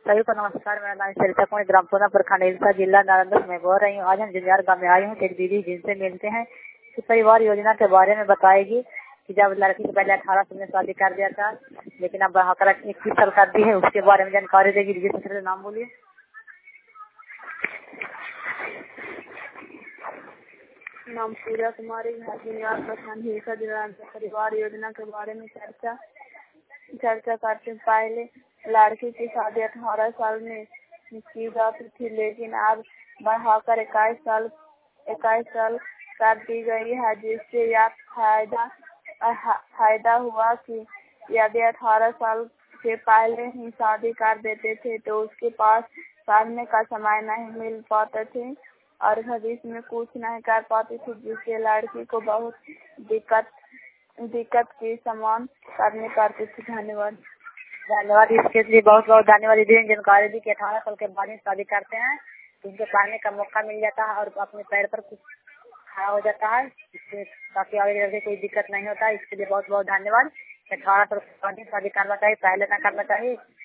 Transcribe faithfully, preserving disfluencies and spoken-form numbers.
सभी को नमस्कार। मेरा नाम सरिता कुमारी, ग्राम पूना प्रखंड इल्सा, जिला नालंदा से मैं बोल रही हूँ। आज हम जंजार गाँव में आई हूँ। एक दीदी जिनसे मिलते हैं कि परिवार योजना के बारे में बताएगी कि जब लड़की को पहले अठारह साल में शादी कर दिया था, लेकिन अब बढ़ाकर इक्कीस साल कर दी है, उसके बारे में जानकारी देगी। दीदी सबसे पहले नाम बोलिए। नाम पूजा कुमारी, जंजार प्रखंड इल्सा, जिला परिवार योजना के बारे में चर्चा चर्चा करते पहले लड़की की शादी अठारह साल में की जाती थी, लेकिन अब बढ़ाकर इक्कीस साल इक्कीस साल कर दी गई है, जिससे यह फायदा फायदा हुआ कि यदि अठारह साल के पहले ही शादी कर देते थे तो उसके पास पढ़ने का समय नहीं मिल पाते थे और भविष्य में कुछ नहीं कर पाती थी, जिससे लड़की को बहुत दिक्कत दिक्कत की सामना करनी पड़ती थी। धन्यवाद। धन्यवाद। इसके लिए बहुत बहुत धन्यवाद। दीदी ने जानकारी दी कि अठारह साल के बाद ही शादी करते हैं तो उनको पढ़ने का मौका मिल जाता है और अपने पैर पर कुछ खड़ा हो जाता है, इससे ताकि आगे चल के कोई दिक्कत नहीं होता है। इसके लिए बहुत बहुत धन्यवाद। अठारह साल के बाद ही शादी करना चाहिए, पहले ना करना चाहिए।